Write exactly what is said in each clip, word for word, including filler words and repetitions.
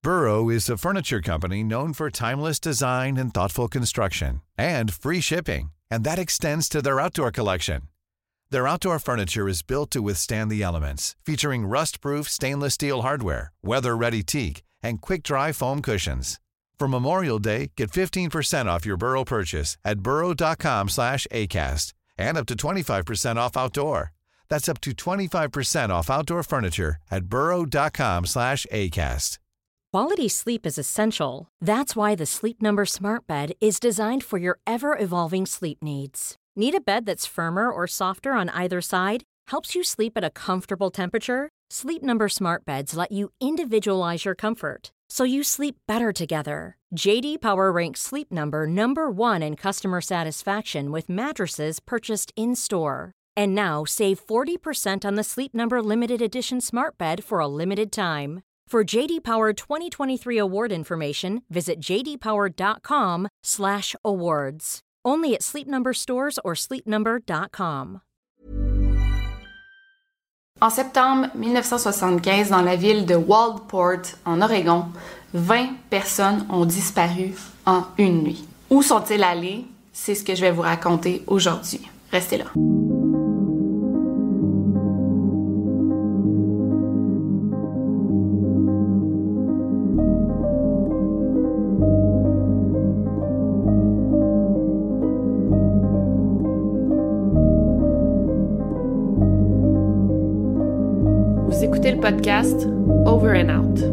Burrow is a furniture company known for timeless design and thoughtful construction, and free shipping, and that extends to their outdoor collection. Their outdoor furniture is built to withstand the elements, featuring rust-proof stainless steel hardware, weather-ready teak, and quick-dry foam cushions. For Memorial Day, get fifteen percent off your Burrow purchase at burrow.com slash ACAST and up to twenty-five percent off outdoor. That's up to twenty-five percent off outdoor furniture at burrow.com slash ACAST. Quality sleep is essential. That's why the Sleep Number Smart Bed is designed for your ever-evolving sleep needs. Need a bed that's firmer or softer on either side? Helps you sleep at a comfortable temperature? Sleep Number Smart Beds let you individualize your comfort, so you sleep better together. J D Power ranks Sleep Number number one in customer satisfaction with mattresses purchased in-store. And now, save forty percent on the Sleep Number Limited Edition Smart Bed for a limited time. For J D Power twenty twenty-three award information, visit jdpower.com slash awards. Only at Sleep Number stores or sleep number dot com. En septembre dix-neuf cent soixante-quinze, dans la ville de Waldport, en Oregon, vingt personnes ont disparu en une nuit. Où sont-ils allés? C'est ce que je vais vous raconter aujourd'hui. Restez là. Vous écoutez le podcast Over and Out.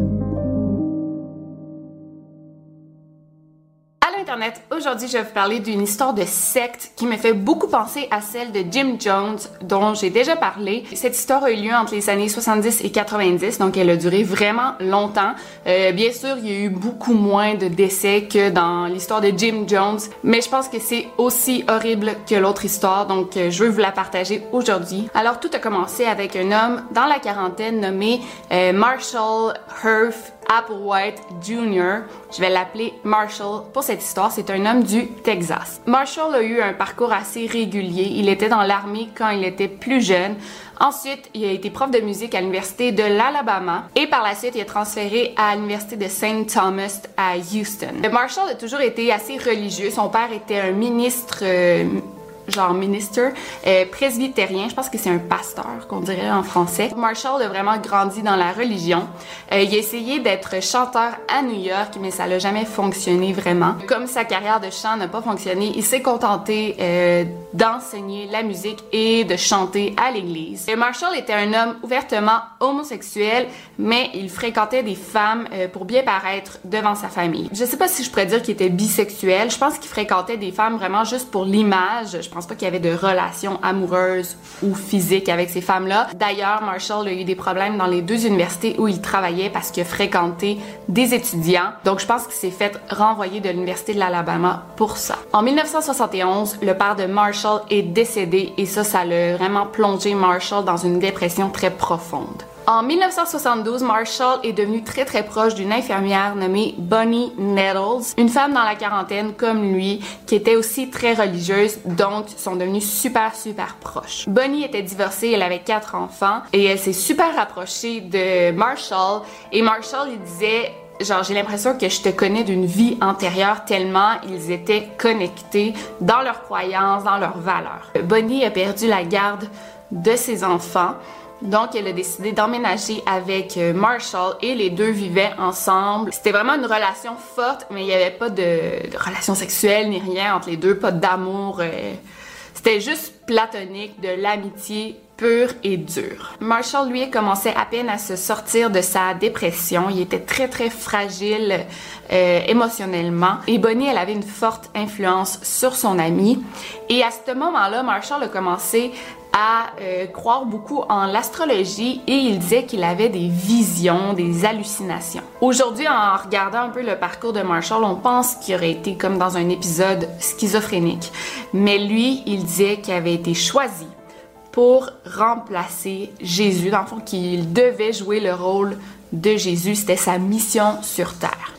Internet. Aujourd'hui, je vais vous parler d'une histoire de secte qui me fait beaucoup penser à celle de Jim Jones, dont j'ai déjà parlé. Cette histoire a eu lieu entre les années soixante-dix et quatre-vingt-dix, donc elle a duré vraiment longtemps. Euh, bien sûr, il y a eu beaucoup moins de décès que dans l'histoire de Jim Jones, mais je pense que c'est aussi horrible que l'autre histoire, donc euh, je veux vous la partager aujourd'hui. Alors, tout a commencé avec un homme dans la quarantaine nommé euh, Marshall Hearst Applewhite Junior Je vais l'appeler Marshall pour cette histoire. C'est un homme du Texas. Marshall a eu un parcours assez régulier. Il était dans l'armée quand il était plus jeune. Ensuite, il a été prof de musique à l'université de l'Alabama et par la suite, il est transféré à l'université de Saint Thomas à Houston. Marshall a toujours été assez religieux. Son père était un ministre... Euh, genre minister, euh, presbytérien, je pense que c'est un pasteur qu'on dirait en français. Marshall a vraiment grandi dans la religion. Euh, il a essayé d'être chanteur à New York, mais ça n'a jamais fonctionné vraiment. Comme sa carrière de chant n'a pas fonctionné, il s'est contenté euh, d'enseigner la musique et de chanter à l'église. Et Marshall était un homme ouvertement homosexuel, mais il fréquentait des femmes euh, pour bien paraître devant sa famille. Je sais pas si je pourrais dire qu'il était bisexuel, je pense qu'il fréquentait des femmes vraiment juste pour l'image. Je pense pas qu'il y avait de relations amoureuses ou physiques avec ces femmes-là. D'ailleurs, Marshall a eu des problèmes dans les deux universités où il travaillait parce qu'il a fréquenté des étudiants. Donc, je pense qu'il s'est fait renvoyer de l'université de l'Alabama pour ça. En dix-neuf cent soixante et onze, le père de Marshall est décédé et ça, ça l'a vraiment plongé Marshall dans une dépression très profonde. En dix-neuf cent soixante-douze, Marshall est devenu très très proche d'une infirmière nommée Bonnie Nettles, une femme dans la quarantaine comme lui, qui était aussi très religieuse, donc ils sont devenus super super proches. Bonnie était divorcée, elle avait quatre enfants et elle s'est super rapprochée de Marshall et Marshall il disait genre j'ai l'impression que je te connais d'une vie antérieure tellement ils étaient connectés dans leurs croyances, dans leurs valeurs. Bonnie a perdu la garde de ses enfants. Donc, elle a décidé d'emménager avec Marshall et les deux vivaient ensemble. C'était vraiment une relation forte, mais il n'y avait pas de, de relation sexuelle ni rien entre les deux, pas d'amour. Euh, c'était juste platonique, de l'amitié pure et dure. Marshall, lui, commençait à peine à se sortir de sa dépression. Il était très, très fragile euh, émotionnellement. Et Bonnie, elle avait une forte influence sur son ami. Et à ce moment-là, Marshall a commencé à euh, croire beaucoup en l'astrologie et il disait qu'il avait des visions, des hallucinations. Aujourd'hui, en regardant un peu le parcours de Marshall, on pense qu'il aurait été comme dans un épisode schizophrénique. Mais lui, il disait qu'il avait été choisi pour remplacer Jésus, dans le fond, qu'il devait jouer le rôle de Jésus. C'était sa mission sur Terre.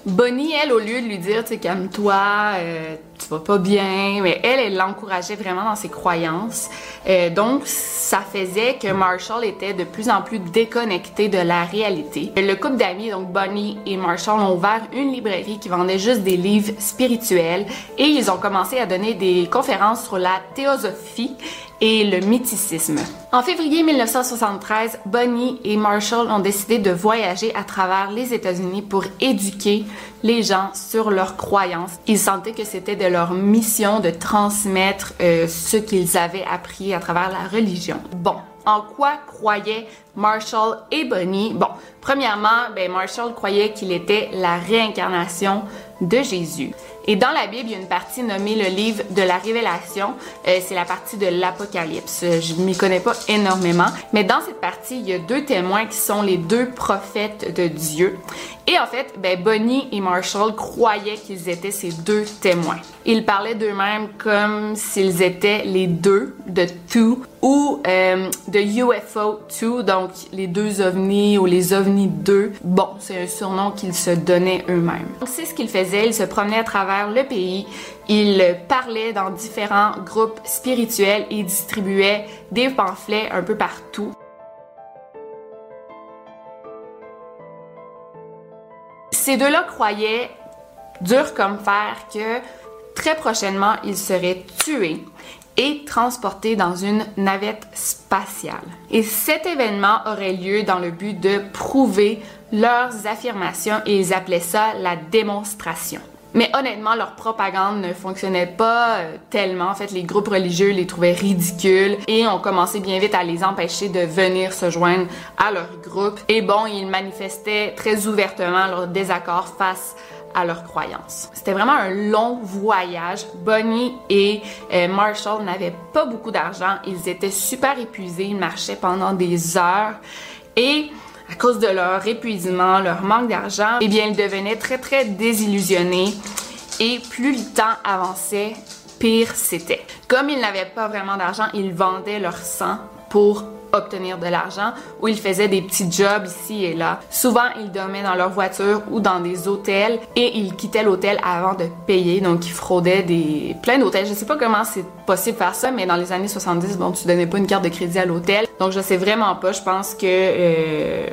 Bonnie, elle, au lieu de lui dire, tu sais, calme-toi, euh, tu vas pas bien, mais elle, elle l'encourageait vraiment dans ses croyances. Euh, donc, ça faisait que Marshall était de plus en plus déconnecté de la réalité. Le couple d'amis, donc Bonnie et Marshall, ont ouvert une librairie qui vendait juste des livres spirituels et ils ont commencé à donner des conférences sur la théosophie et le mythicisme. En février mille neuf cent soixante-treize, Bonnie et Marshall ont décidé de voyager à travers les États-Unis pour éduquer les gens sur leurs croyances. Ils sentaient que c'était de leur mission de transmettre euh, ce qu'ils avaient appris à travers la religion. Bon, en quoi croyaient Marshall et Bonnie? Bon, premièrement, ben Marshall croyait qu'il était la réincarnation de Jésus. Et dans la Bible, il y a une partie nommée le livre de la Révélation. Euh, c'est la partie de l'Apocalypse. Je m'y connais pas énormément, mais dans cette partie, il y a deux témoins qui sont les deux prophètes de Dieu. Et en fait, ben Bonnie et Marshall croyaient qu'ils étaient ces deux témoins. Ils parlaient d'eux-mêmes comme s'ils étaient les deux de Two ou euh, de U F O deux, donc les deux ovnis ou les ovnis deux. Bon, c'est un surnom qu'ils se donnaient eux-mêmes. C'est ce qu'ils faisaient. Ils se promenaient à travers le pays. Ils parlaient dans différents groupes spirituels et distribuaient des pamphlets un peu partout. Ces deux-là croyaient, dur comme fer, que très prochainement, ils seraient tués et transportés dans une navette spatiale. Et cet événement aurait lieu dans le but de prouver leurs affirmations et ils appelaient ça la démonstration. Mais honnêtement, leur propagande ne fonctionnait pas euh, tellement. En fait, les groupes religieux les trouvaient ridicules et ont commencé bien vite à les empêcher de venir se joindre à leur groupe. Et bon, ils manifestaient très ouvertement leur désaccord face à leurs croyances. C'était vraiment un long voyage. Bonnie et euh, Marshall n'avaient pas beaucoup d'argent. Ils étaient super épuisés. Ils marchaient pendant des heures. Et à cause de leur épuisement, leur manque d'argent, eh bien, ils devenaient très, très désillusionnés. Et plus le temps avançait, pire c'était. Comme ils n'avaient pas vraiment d'argent, ils vendaient leur sang pour obtenir de l'argent ou ils faisaient des petits jobs ici et là. Souvent, ils dormaient dans leur voiture ou dans des hôtels et ils quittaient l'hôtel avant de payer. Donc, ils fraudaient des plein d'hôtels. Je sais pas comment c'est possible de faire ça, mais dans les années soixante-dix, bon, tu donnais pas une carte de crédit à l'hôtel. Donc, je sais vraiment pas. Je pense que euh,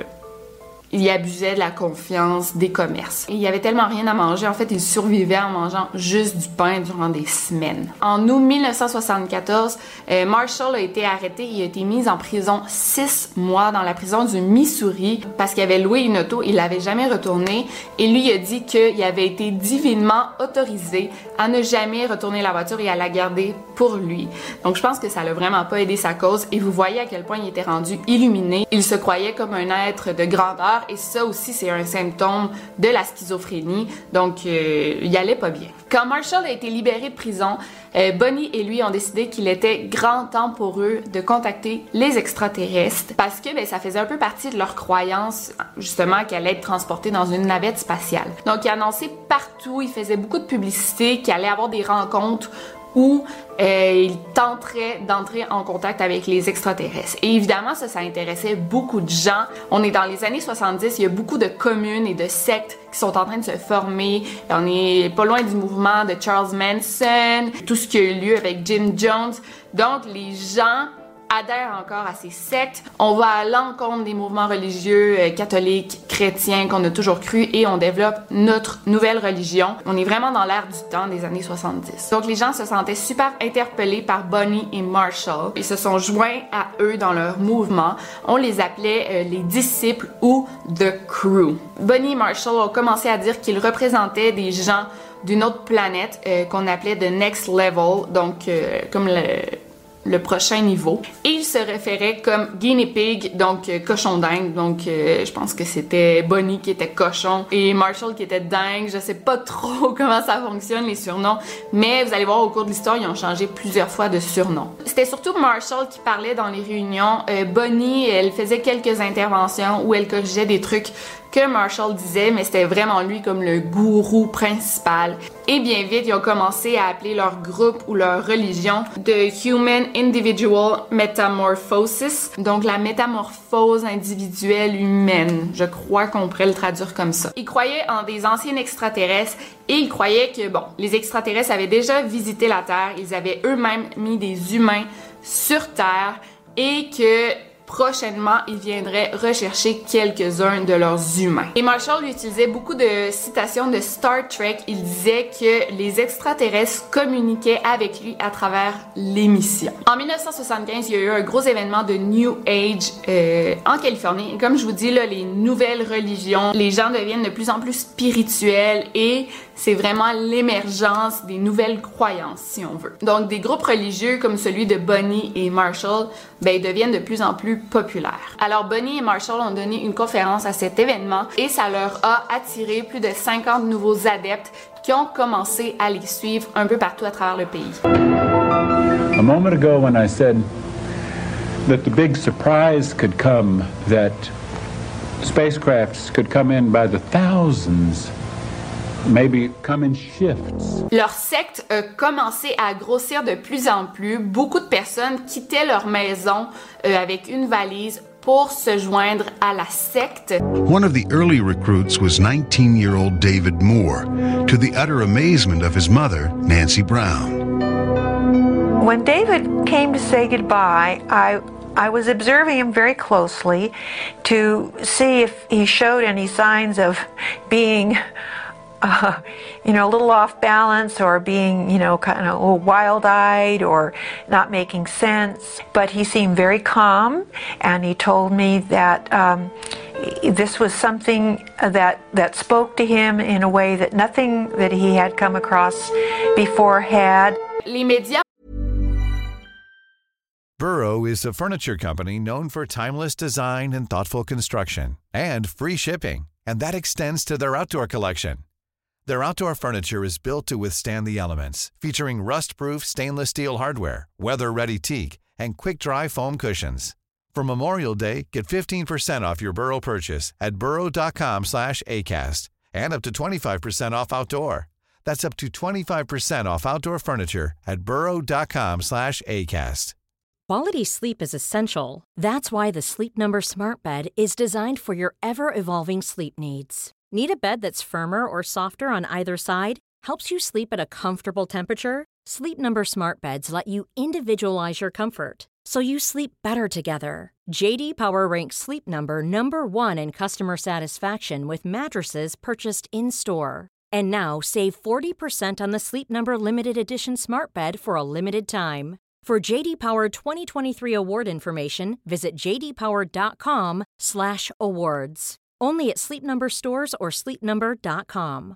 il abusait de la confiance des commerces. Et il y avait tellement rien à manger. En fait, ils survivaient en mangeant juste du pain durant des semaines. En août mille neuf cent soixante-quatorze, euh, Marshall a été arrêté. Il a été mis en prison six mois dans la prison du Missouri parce qu'il avait loué une auto. Il l'avait jamais retournée. Et lui, il a dit qu'il avait été divinement autorisé à ne jamais retourner la voiture et à la garder pour lui. Donc, je pense que ça l'a vraiment pas aidé sa cause. Et vous voyez à quel point il était rendu illuminé. Il se croyait comme un être de grandeur. Et ça aussi, c'est un symptôme de la schizophrénie. Donc, euh, il allait pas bien. Quand Marshall a été libéré de prison, euh, Bonnie et lui ont décidé qu'il était grand temps pour eux de contacter les extraterrestres parce que ben, ça faisait un peu partie de leur croyance, justement, qu'elle allait être transportée dans une navette spatiale. Donc, il annonçait partout, il faisait beaucoup de publicité, qu'il allait avoir des rencontres où euh, il tenterait d'entrer en contact avec les extraterrestres. Et évidemment, ça, ça intéressait beaucoup de gens. On est dans les années soixante-dix, il y a beaucoup de communes et de sectes qui sont en train de se former. On est pas loin du mouvement de Charles Manson, tout ce qui a eu lieu avec Jim Jones. Donc, les gens adhèrent encore à ces sectes. On va à l'encontre des mouvements religieux euh, catholiques, chrétiens qu'on a toujours cru et on développe notre nouvelle religion. On est vraiment dans l'ère du temps des années soixante-dix. Donc les gens se sentaient super interpellés par Bonnie et Marshall. Ils se sont joints à eux dans leur mouvement. On les appelait euh, les disciples ou The Crew. Bonnie et Marshall ont commencé à dire qu'ils représentaient des gens d'une autre planète euh, qu'on appelait The Next Level, donc euh, comme le le prochain niveau. Et il se référait comme guinea pig, donc euh, cochon dingue. Donc euh, je pense que c'était Bonnie qui était cochon et Marshall qui était dingue. Je sais pas trop comment ça fonctionne les surnoms, mais vous allez voir au cours de l'histoire, ils ont changé plusieurs fois de surnom. C'était surtout Marshall qui parlait dans les réunions. Euh, Bonnie, elle faisait quelques interventions où elle corrigeait des trucs que Marshall disait, mais c'était vraiment lui comme le gourou principal. Et bien vite, ils ont commencé à appeler leur groupe ou leur religion The Human Individual Metamorphosis, donc la métamorphose individuelle humaine. Je crois qu'on pourrait le traduire comme ça. Ils croyaient en des anciens extraterrestres et ils croyaient que, bon, les extraterrestres avaient déjà visité la Terre, ils avaient eux-mêmes mis des humains sur Terre et que prochainement, ils viendraient rechercher quelques-uns de leurs humains. Et Marshall utilisait beaucoup de citations de Star Trek. Il disait que les extraterrestres communiquaient avec lui à travers l'émission. En dix-neuf cent soixante-quinze, il y a eu un gros événement de New Age euh, en Californie. Et comme je vous dis, là, les nouvelles religions, les gens deviennent de plus en plus spirituels et c'est vraiment l'émergence des nouvelles croyances, si on veut. Donc, des groupes religieux comme celui de Bonnie et Marshall, ben, ils deviennent de plus en plus populaires. Alors, Bonnie et Marshall ont donné une conférence à cet événement et ça leur a attiré plus de cinquante nouveaux adeptes qui ont commencé à les suivre un peu partout à travers le pays. A moment ago when I said that the big surprise could come, that spacecrafts could come in by the thousands, maybe come in shifts. Leur secte a commencé à grossir de plus en plus. Beaucoup de personnes quittaient leur maison euh, avec une valise pour se joindre à la secte. One of the early recruits was nineteen-year-old David Moore, to the utter amazement of his mother, Nancy Brown. When David came to say goodbye, I I was observing him very closely to see if he showed any signs of being Uh, you know, a little off balance or being, you know, kind of wild-eyed or not making sense. But he seemed very calm, and he told me that um, this was something that, that spoke to him in a way that nothing that he had come across before had. Les médias. Burrow is a furniture company known for timeless design and thoughtful construction, and free shipping, and that extends to their outdoor collection. Their outdoor furniture is built to withstand the elements, featuring rust-proof stainless steel hardware, weather-ready teak, and quick-dry foam cushions. For Memorial Day, get fifteen percent off your Burrow purchase at burrow.com slash ACAST and up to twenty-five percent off outdoor. That's up to twenty-five percent off outdoor furniture at burrow.com slash ACAST. Quality sleep is essential. That's why the Sleep Number Smart Bed is designed for your ever-evolving sleep needs. Need a bed that's firmer or softer on either side? Helps you sleep at a comfortable temperature? Sleep Number Smart Beds let you individualize your comfort, so you sleep better together. J D Power ranks Sleep Number number one in customer satisfaction with mattresses purchased in-store. And now, save forty percent on the Sleep Number Limited Edition Smart Bed for a limited time. For J D Power twenty twenty-three award information, visit j d power dot com slash awards. Only at Sleep Number stores or sleep number dot com.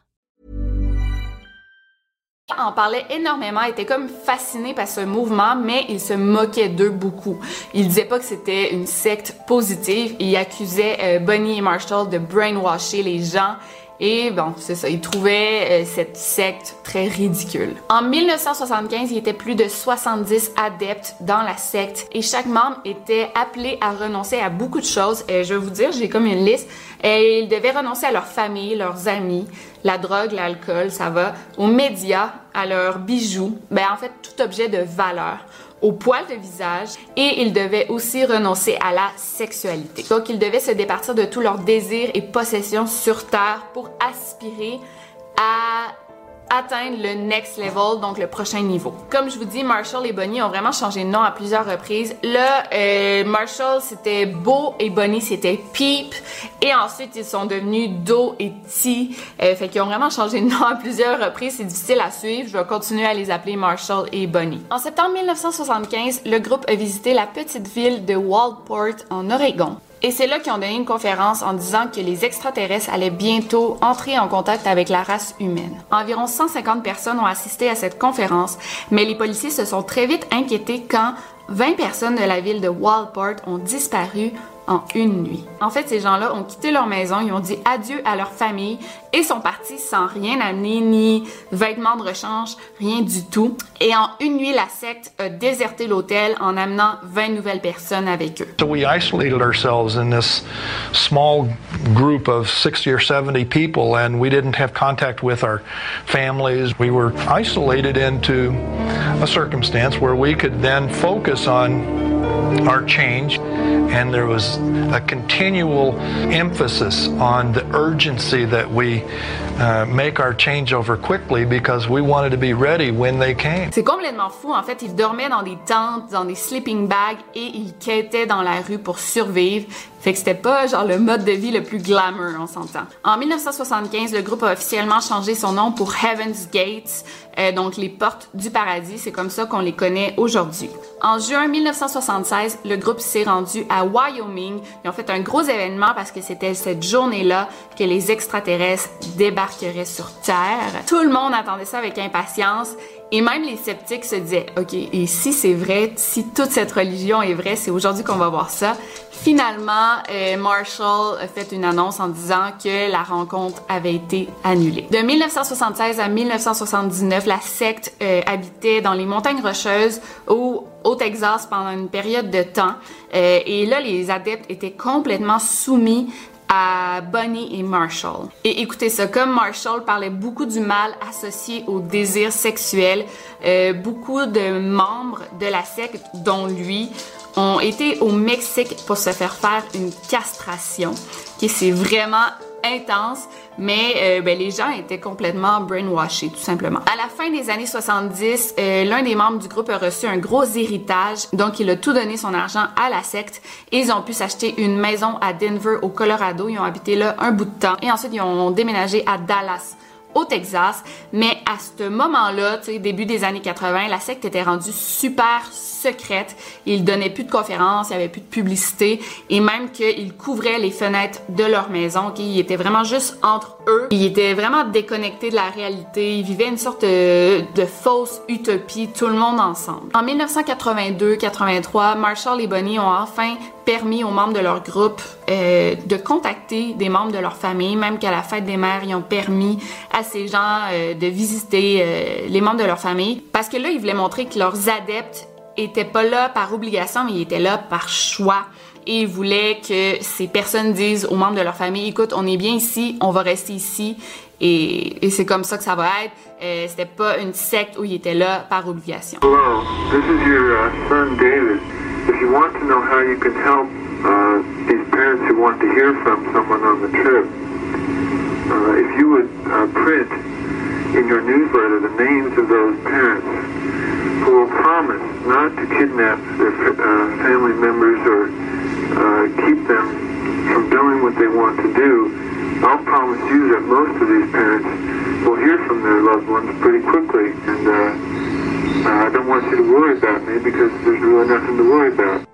En parlait énormément, était comme fasciné par ce mouvement, mais il se moquait d'eux beaucoup. Il disait pas que c'était une secte positive, il accusait euh, Bonnie et Marshall de brainwasher les gens. Et bon, c'est ça, il trouvait euh, cette secte très ridicule. En dix-neuf cent soixante-quinze, il y était plus de soixante-dix adeptes dans la secte et chaque membre était appelé à renoncer à beaucoup de choses. Euh, je vais vous dire, j'ai comme une liste. Et ils devaient renoncer à leur famille, leurs amis, la drogue, l'alcool, ça va, aux médias, à leurs bijoux, ben en fait tout objet de valeur, au poil de visage, et ils devaient aussi renoncer à la sexualité. Donc ils devaient se départir de tous leurs désirs et possessions sur Terre pour aspirer à atteindre le next level, donc le prochain niveau. Comme je vous dis, Marshall et Bonnie ont vraiment changé de nom à plusieurs reprises. Là, euh, Marshall c'était Beau et Bonnie c'était Peep, et ensuite ils sont devenus Do et T. Euh, fait qu'ils ont vraiment changé de nom à plusieurs reprises. C'est difficile à suivre. Je vais continuer à les appeler Marshall et Bonnie. En septembre dix-neuf cent soixante-quinze, le groupe a visité la petite ville de Waldport en Oregon. Et c'est là qu'ils ont donné une conférence en disant que les extraterrestres allaient bientôt entrer en contact avec la race humaine. Environ cent cinquante personnes ont assisté à cette conférence, mais les policiers se sont très vite inquiétés quand vingt personnes de la ville de Waldport ont disparu en une nuit. En fait, ces gens-là ont quitté leur maison, ils ont dit adieu à leur famille et sont partis sans rien amener, ni vêtements de rechange, rien du tout. Et en une nuit, la secte a déserté l'hôtel en amenant vingt nouvelles personnes avec eux. So we isolated ourselves in this small group of sixty or seventy people, and we didn't have contact with our families. We were isolated into a circumstance where we could then focus on our change, and there was a continual emphasis on the urgency that we uh, make our changeover quickly because we wanted to be ready when they came. C'est complètement fou. En fait, ils dormaient dans des tentes, dans des sleeping bags et ils quêtaient dans la rue pour survivre. Fait que c'était pas genre le mode de vie le plus glamour, on s'entend. En dix-neuf cent soixante-quinze, le groupe a officiellement changé son nom pour Heaven's Gates, euh, donc les portes du paradis. C'est comme ça qu'on les connaît aujourd'hui. En juin dix-neuf cent soixante-seize, le groupe s'est rendu à Wyoming. Ils ont fait un gros événement parce que c'était cette journée-là que les extraterrestres débarqueraient sur Terre. Tout le monde attendait ça avec impatience. Et même les sceptiques se disaient, OK, et si c'est vrai, si toute cette religion est vraie, c'est aujourd'hui qu'on va voir ça. Finalement, euh, Marshall a fait une annonce en disant que la rencontre avait été annulée. De dix-neuf cent soixante-seize à dix-neuf cent soixante-dix-neuf, la secte euh, habitait dans les montagnes rocheuses au, au Texas pendant une période de temps. Euh, et là, les adeptes étaient complètement soumis à Bonnie et Marshall. Et écoutez ça, comme Marshall parlait beaucoup du mal associé au désir sexuel, euh, beaucoup de membres de la secte, dont lui, ont été au Mexique pour se faire faire une castration, qui c'est vraiment intense, mais euh, ben, les gens étaient complètement brainwashés, tout simplement. À la fin des années soixante-dix, euh, l'un des membres du groupe a reçu un gros héritage, donc il a tout donné son argent à la secte et ils ont pu s'acheter une maison à Denver, au Colorado. Ils ont habité là un bout de temps et ensuite ils ont déménagé à Dallas, au Texas. Mais à ce moment-là, tu sais, début des années quatre-vingts, la secte était rendue super secrète. Ils donnaient plus de conférences, il y avait plus de publicité et même qu'ils couvraient les fenêtres de leur maison. Okay? Ils étaient vraiment juste entre eux. Ils étaient vraiment déconnectés de la réalité. Ils vivaient une sorte de, de fausse utopie, tout le monde ensemble. En dix-neuf cent quatre-vingt-deux quatre-vingt-trois, Marshall et Bonnie ont enfin permis aux membres de leur groupe euh, de contacter des membres de leur famille, même qu'à la fête des mères, ils ont permis à ces gens euh, de visiter euh, les membres de leur famille. Parce que là, ils voulaient montrer que leurs adeptes étaient pas là par obligation, mais ils étaient là par choix. Et ils voulaient que ces personnes disent aux membres de leur famille, écoute, on est bien ici, on va rester ici, et, et c'est comme ça que ça va être. Euh, c'était pas une secte où ils étaient là par obligation. Hello, this is your uh, son David. If you want to know how you can help uh, these parents who want to hear from someone on the trip, uh, if you would uh, print in your newsletter the names of those parents who will promise not to kidnap their uh, family members or uh, keep them from doing what they want to do, I'll promise you that most of these parents will hear from their loved ones pretty quickly, and uh, uh, I don't want you to worry about me because there's really nothing to worry about.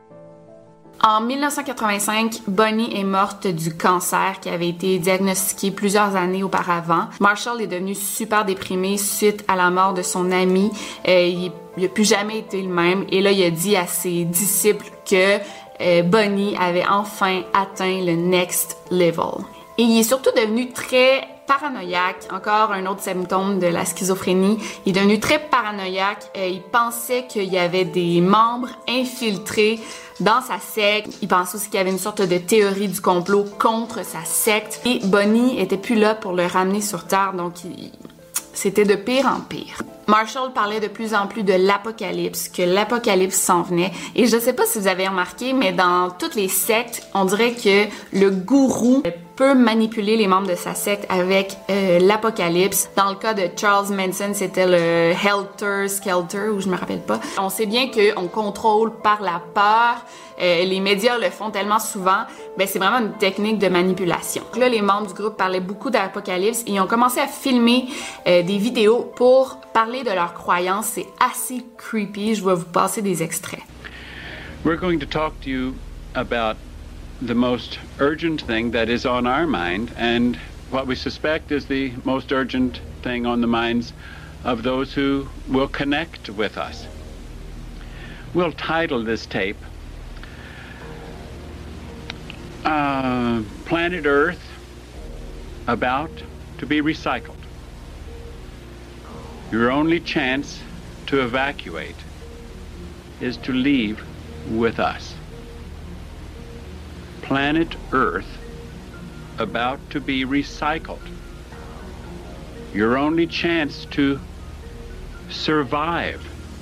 En dix-neuf cent quatre-vingt-cinq, Bonnie est morte du cancer qui avait été diagnostiqué plusieurs années auparavant. Marshall est devenu super déprimé suite à la mort de son ami. Euh, il n'a plus jamais été le même. Et là, il a dit à ses disciples que euh, Bonnie avait enfin atteint le next level. Et il est surtout devenu très paranoïaque, encore un autre symptôme de la schizophrénie. Il est devenu très paranoïaque. Euh, il pensait qu'il y avait des membres infiltrés dans sa secte. Il pensait aussi qu'il y avait une sorte de théorie du complot contre sa secte. Et Bonnie était plus là pour le ramener sur Terre, donc il... c'était de pire en pire. Marshall parlait de plus en plus de l'apocalypse, que l'apocalypse s'en venait. Et je sais pas si vous avez remarqué, mais dans toutes les sectes, on dirait que le gourou peut manipuler les membres de sa secte avec euh, l'apocalypse. Dans le cas de Charles Manson, c'était le Helter Skelter, ou je me rappelle pas. On sait bien qu'on contrôle par la peur. Euh, les médias le font tellement souvent. Ben, c'est vraiment une technique de manipulation. Donc là, les membres du groupe parlaient beaucoup d'apocalypse et ils ont commencé à filmer euh, des vidéos pour parler de leurs croyances. C'est assez creepy. Je vais vous passer des extraits. We're going to talk to you about the most urgent thing that is on our mind, and what we suspect is the most urgent thing on the minds of those who will connect with us. We'll title this tape, uh, planet Earth about to be recycled. Your only chance to evacuate is to leave with us. Planet Earth about to be recycled. Your only chance to survive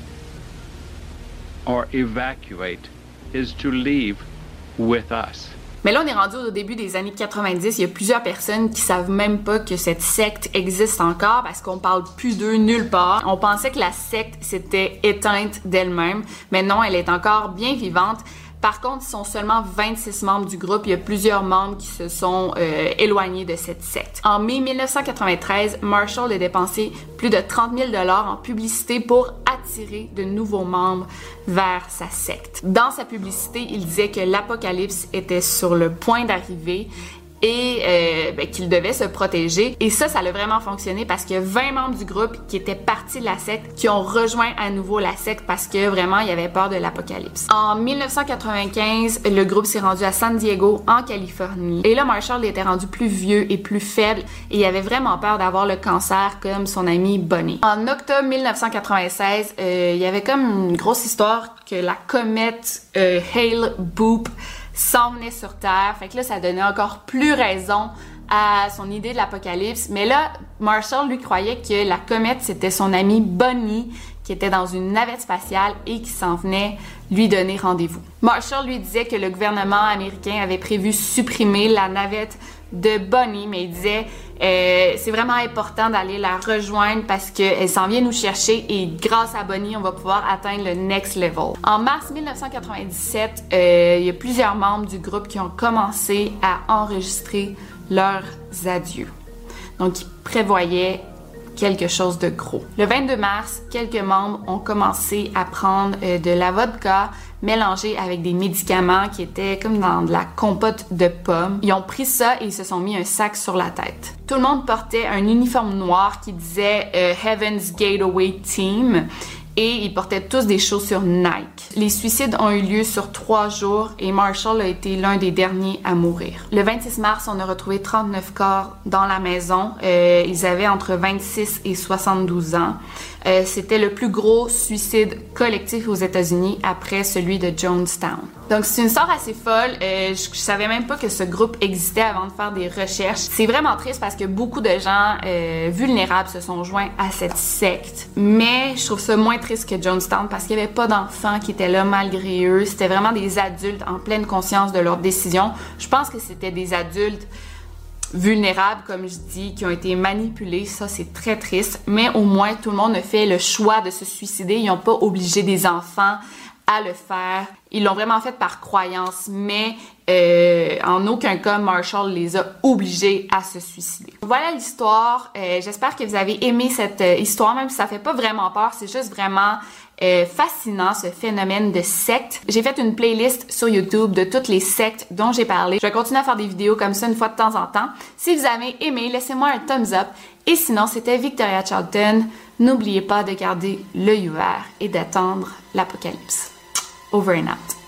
or evacuate is to leave with us. Mais là, on est rendu au début des années quatre-vingt-dix. Il y a plusieurs personnes qui savent même pas que cette secte existe encore parce qu'on parle plus d'eux nulle part. On pensait que la secte s'était éteinte d'elle-même, mais non, elle est encore bien vivante. Par contre, ils sont seulement vingt-six membres du groupe. Il y a plusieurs membres qui se sont euh, éloignés de cette secte. En mai dix-neuf cent quatre-vingt-treize, Marshall a dépensé plus de trente mille dollars en publicité pour attirer de nouveaux membres vers sa secte. Dans sa publicité, il disait que l'apocalypse était sur le point d'arriver et euh, ben, qu'il devait se protéger. Et ça, ça a vraiment fonctionné parce qu'il y a vingt membres du groupe qui étaient partis de la secte, qui ont rejoint à nouveau la secte parce que vraiment, il y avait peur de l'apocalypse. En dix-neuf cent quatre-vingt-quinze, le groupe s'est rendu à San Diego, en Californie. Et là, Marshall était rendu plus vieux et plus faible et il avait vraiment peur d'avoir le cancer comme son ami Bonnie. En octobre dix-neuf cent quatre-vingt-seize, euh, il y avait comme une grosse histoire que la comète euh, Hale-Bopp s'en venait sur Terre. Fait que là, ça donnait encore plus raison à son idée de l'apocalypse. Mais là, Marshall, lui, croyait que la comète, c'était son ami Bonnie, qui était dans une navette spatiale et qui s'en venait lui donner rendez-vous. Marshall lui disait que le gouvernement américain avait prévu supprimer la navette de Bonnie, mais il disait euh, c'est vraiment important d'aller la rejoindre parce qu'elle s'en vient nous chercher et grâce à Bonnie, on va pouvoir atteindre le next level. En mars dix-neuf cent quatre-vingt-dix-sept, euh, il y a plusieurs membres du groupe qui ont commencé à enregistrer leurs adieux. Donc, ils prévoyaient quelque chose de gros. Le vingt-deux mars, quelques membres ont commencé à prendre euh, de la vodka mélangée avec des médicaments qui étaient comme dans de la compote de pommes. Ils ont pris ça et ils se sont mis un sac sur la tête. Tout le monde portait un uniforme noir qui disait euh, Heaven's Gateway Team et ils portaient tous des chaussures Nike. Les suicides ont eu lieu sur trois jours et Marshall a été l'un des derniers à mourir. Le vingt-six mars, on a retrouvé trente-neuf corps dans la maison. Euh, ils avaient entre vingt-six et soixante-douze ans. Euh, c'était le plus gros suicide collectif aux États-Unis après celui de Jonestown. Donc c'est une histoire assez folle. Euh, je, je savais même pas que ce groupe existait avant de faire des recherches. C'est vraiment triste parce que beaucoup de gens euh, vulnérables se sont joints à cette secte. Mais je trouve ça moins triste que Jonestown parce qu'il y avait pas d'enfants qui étaient là malgré eux. C'était vraiment des adultes en pleine conscience de leurs décisions. Je pense que c'était des adultes vulnérables, comme je dis, qui ont été manipulés. Ça, c'est très triste. Mais au moins, tout le monde a fait le choix de se suicider. Ils n'ont pas obligé des enfants à le faire. Ils l'ont vraiment fait par croyance, mais euh, en aucun cas, Marshall les a obligés à se suicider. Voilà l'histoire. Euh, j'espère que vous avez aimé cette euh, histoire, même si ça fait pas vraiment peur. C'est juste vraiment Euh, fascinant, ce phénomène de secte. J'ai fait une playlist sur YouTube de toutes les sectes dont j'ai parlé. Je vais continuer à faire des vidéos comme ça une fois de temps en temps. Si vous avez aimé, laissez-moi un thumbs up. Et sinon, c'était Victoria Charlton. N'oubliez pas de garder l'œil ouvert et d'attendre l'apocalypse. Over and out.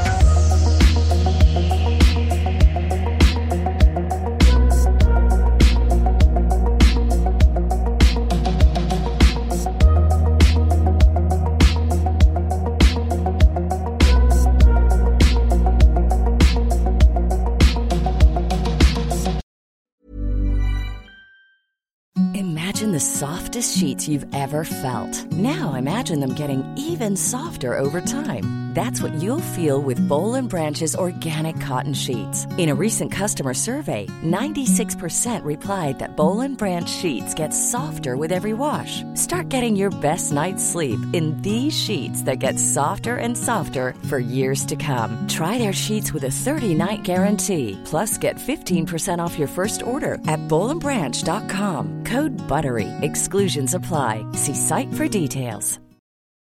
Imagine the softest sheets you've ever felt. Now imagine them getting even softer over time. That's what you'll feel with Boll and Branch's organic cotton sheets. In a recent customer survey, ninety-six percent replied that Boll and Branch sheets get softer with every wash. Start getting your best night's sleep in these sheets that get softer and softer for years to come. Try their sheets with a thirty-night guarantee. Plus, get fifteen percent off your first order at boll and branch dot com. Code BUTTERY. Exclusions apply. See site for details.